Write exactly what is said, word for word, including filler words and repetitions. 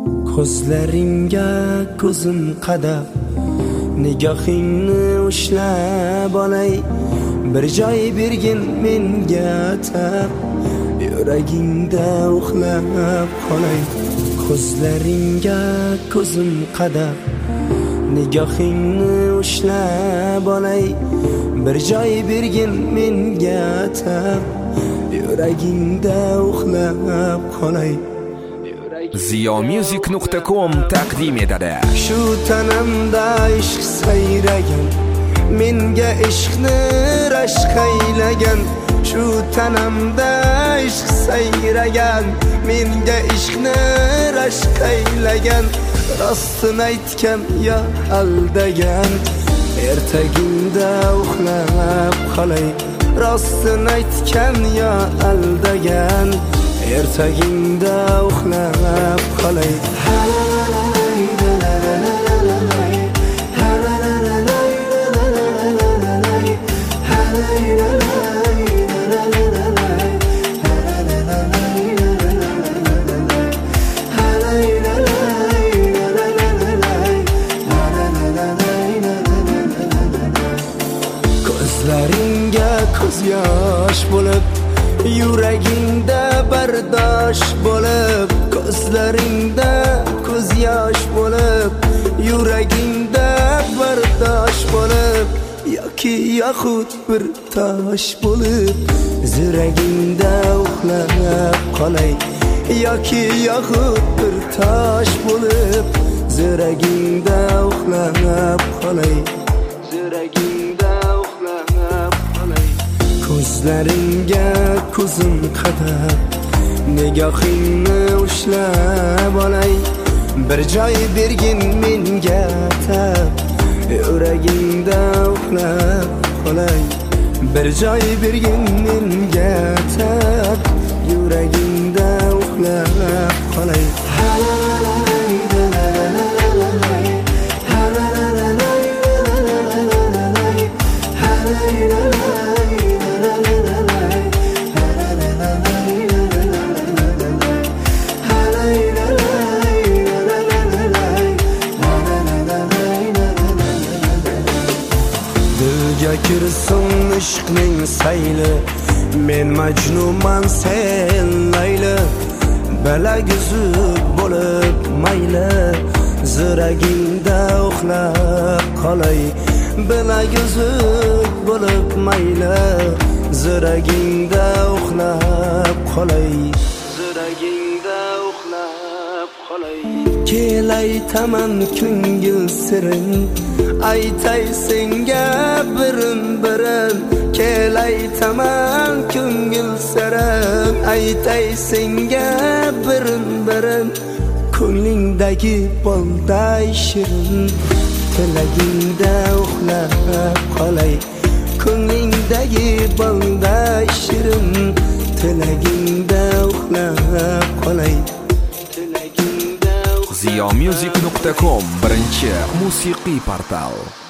ko'zlaringga ko'zim qadab, nigohingni ushlab olay, bir joy bergin menga atab, yuragingda uxlab qolay. Ko'zlaringga ko'zim qadab, nigohingni ushlab olay, bir joy bergin menga atab, yuragingda uxlab qolay. Ziyomusic nuqta com taqdim etadi. Shu tanamda ishq sayragan, menga ishqni rashq aylagan. Shu tanamda ishq sayragan, menga ishqni rashq aylagan. Rostini aytgan yo aldagan, ertagingda uxlab qolay. Rostini aytgan yo aldagan, ertagingda uxlab qolay. Ko'zlaringga ko'z yosh bo'lib, yuragingda bardosh bo'lib. Ko'zlaringda ko'z yosh bo'lib, yuragingda bardosh bo'lib. Yoki yaxud bir tosh bo'lib, yuragingda uxlab qolay. Yoki yaxud bir tosh bo'lib, yuragingda uxlab qolay. Yuragingda uxlab qolay. Ko'zlaringga ko'zim qadab, nigohingni ushlab olay, bir joy bergin menga atab, yuragingda uxlab qolay. Bir joy bergin menga atab, yuragingda uxlab qolay. Dilga kirsin ishqning sayli, men majnunman sen layli. Balaguzuk bo'lib mayli, yuragingda uxlab qolay. Balaguzuk bo'lib mayli, yuragingda uxlab qolay. Yuragingda uxlab qolay. Kelay taman ko'ngil sirin, aytay senga birin birin. Kelay taman ko'ngil sirin, aytay senga birin birin. Ko'nglingdagi bolday shirin, tilagingda uxlab qolay. Ko'nglingdagi bolday shirin, tilagingda uxlab qolay. Ziyomusic nuqta com birinchi musiqiy portal.